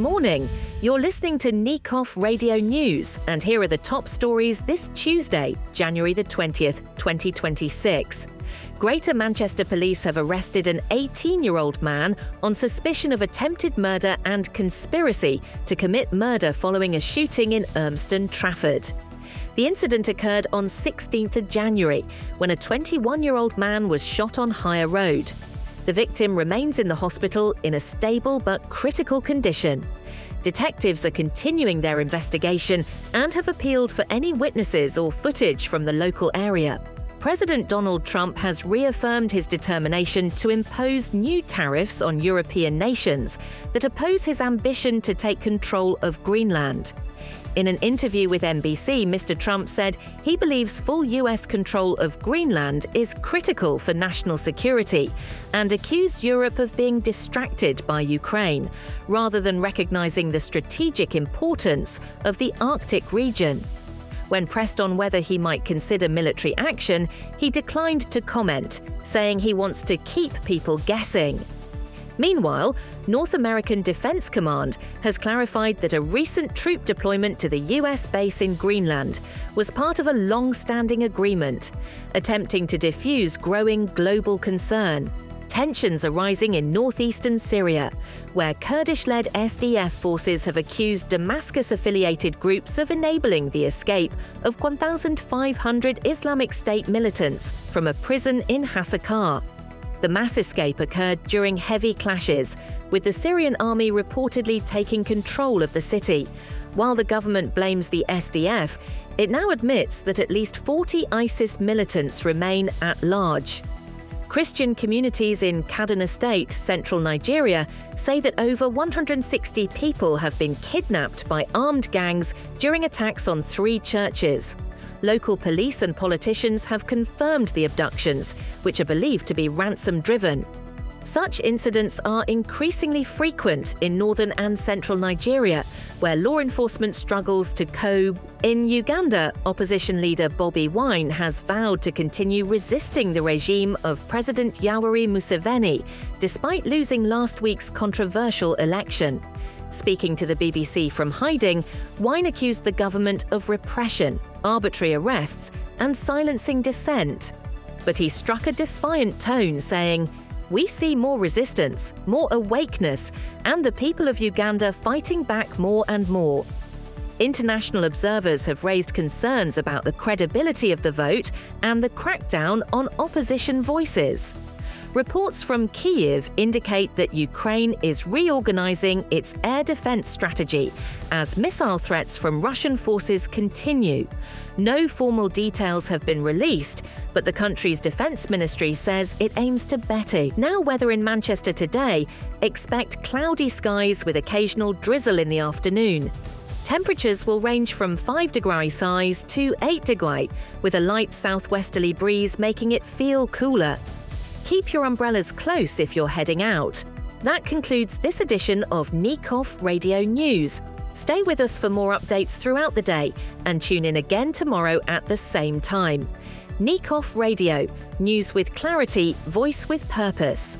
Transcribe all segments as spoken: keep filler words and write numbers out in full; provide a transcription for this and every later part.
morning. You're listening to Nikoff Radio News, and here are the top stories this Tuesday, January the twentieth, twenty twenty-six. Greater Manchester Police have arrested an eighteen-year-old man on suspicion of attempted murder and conspiracy to commit murder following a shooting in Urmston, Trafford. The incident occurred on sixteenth of January, when a twenty-one-year-old man was shot on Higher Road. The victim remains in the hospital in a stable but critical condition. Detectives are continuing their investigation and have appealed for any witnesses or footage from the local area. President Donald Trump has reaffirmed his determination to impose new tariffs on European nations that oppose his ambition to take control of Greenland. In an interview with N B C, Mister Trump said he believes full U S control of Greenland is critical for national security and accused Europe of being distracted by Ukraine, rather than recognizing the strategic importance of the Arctic region. When pressed on whether he might consider military action, he declined to comment, saying he wants to keep people guessing. Meanwhile, North American Defense Command has clarified that a recent troop deployment to the U S base in Greenland was part of a long-standing agreement, attempting to diffuse growing global concern. Tensions are rising in northeastern Syria, where Kurdish-led S D F forces have accused Damascus-affiliated groups of enabling the escape of one thousand five hundred Islamic State militants from a prison in Hasakah. The mass escape occurred during heavy clashes, with the Syrian army reportedly taking control of the city. While the government blames the S D F, it now admits that at least forty ISIS militants remain at large. Christian communities in Kaduna State, central Nigeria, say that over one hundred sixty people have been kidnapped by armed gangs during attacks on three churches. Local police and politicians have confirmed the abductions, which are believed to be ransom-driven. Such incidents are increasingly frequent in northern and central Nigeria, where law enforcement struggles to cope. In Uganda, opposition leader Bobi Wine has vowed to continue resisting the regime of President Yoweri Museveni, despite losing last week's controversial election. Speaking to the B B C from hiding, Wine accused the government of repression, arbitrary arrests, and silencing dissent. But he struck a defiant tone, saying, "We see more resistance, more awakeness, and the people of Uganda fighting back more and more." International observers have raised concerns about the credibility of the vote and the crackdown on opposition voices. Reports from Kyiv indicate that Ukraine is reorganizing its air defense strategy as missile threats from Russian forces continue. No formal details have been released, but the country's defense ministry says it aims to better. Now, weather in Manchester today, expect cloudy skies with occasional drizzle in the afternoon. Temperatures will range from five degrees Celsius to eight degrees, with a light southwesterly breeze making it feel cooler. Keep your umbrellas close if you're heading out. That concludes this edition of Nikoff Radio News. Stay with us for more updates throughout the day and tune in again tomorrow at the same time. Nikoff Radio, news with clarity, voice with purpose.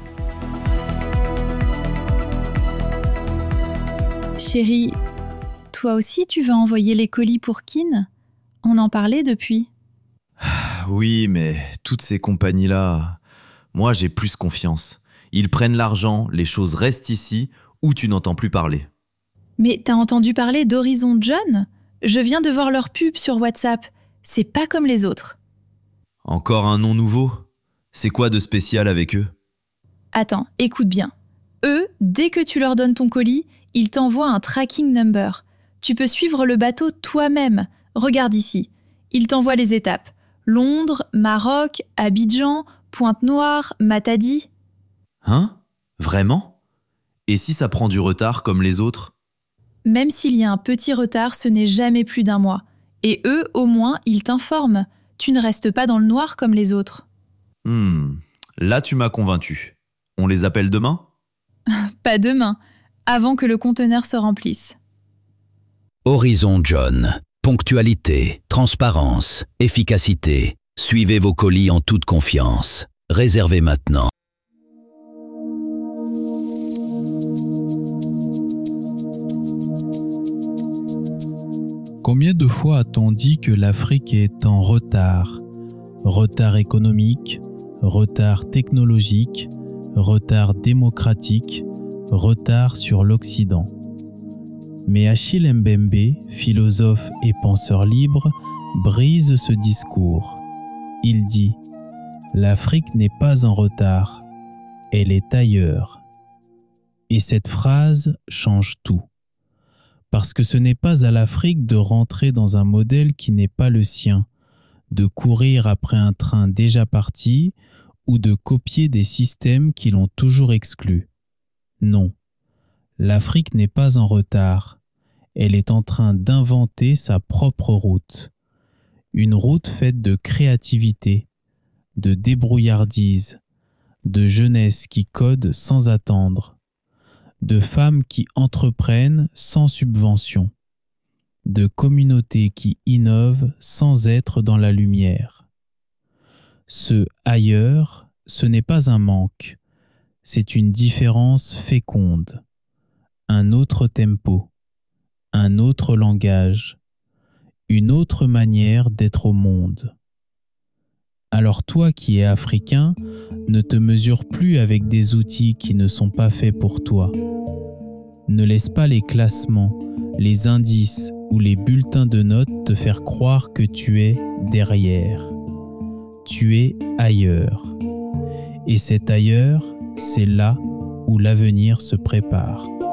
Chérie, toi aussi tu vas envoyer les colis pour Kin ? On en parlait depuis. Oui, mais toutes ces compagnies-là... Moi, j'ai plus confiance. Ils prennent l'argent, les choses restent ici, ou tu n'entends plus parler. Mais t'as entendu parler d'Horizon John ? Je viens de voir leur pub sur WhatsApp. C'est pas comme les autres. Encore un nom nouveau ? C'est quoi de spécial avec eux ? Attends, écoute bien. Eux, dès que tu leur donnes ton colis, ils t'envoient un tracking number. Tu peux suivre le bateau toi-même. Regarde ici. Ils t'envoient les étapes. Londres, Maroc, Abidjan... Pointe-Noire, Matadi. Hein ? Vraiment ? Et si ça prend du retard comme les autres ? Même s'il y a un petit retard, ce n'est jamais plus d'un mois. Et eux, au moins, ils t'informent. Tu ne restes pas dans le noir comme les autres. Hmm, là tu m'as convaincu. On les appelle demain ? Pas demain, avant que le conteneur se remplisse. Horizon John. Ponctualité, transparence, efficacité. Suivez vos colis en toute confiance. Réservez maintenant. Combien de fois a-t-on dit que l'Afrique est en retard? Retard économique, retard technologique, retard démocratique, retard sur l'Occident. Mais Achille Mbembe, philosophe et penseur libre, brise ce discours. Il dit « L'Afrique n'est pas en retard, elle est ailleurs ». Et cette phrase change tout. Parce que ce n'est pas à l'Afrique de rentrer dans un modèle qui n'est pas le sien, de courir après un train déjà parti ou de copier des systèmes qui l'ont toujours exclu. Non, l'Afrique n'est pas en retard. Elle est en train d'inventer sa propre route. Une route faite de créativité, de débrouillardise, de jeunesse qui code sans attendre, de femmes qui entreprennent sans subvention, de communautés qui innovent sans être dans la lumière. Ce ailleurs, ce n'est pas un manque, c'est une différence féconde, un autre tempo, un autre langage, une autre manière d'être au monde. Alors toi qui es africain, ne te mesure plus avec des outils qui ne sont pas faits pour toi. Ne laisse pas les classements, les indices ou les bulletins de notes te faire croire que tu es derrière. Tu es ailleurs. Et cet ailleurs, c'est là où l'avenir se prépare.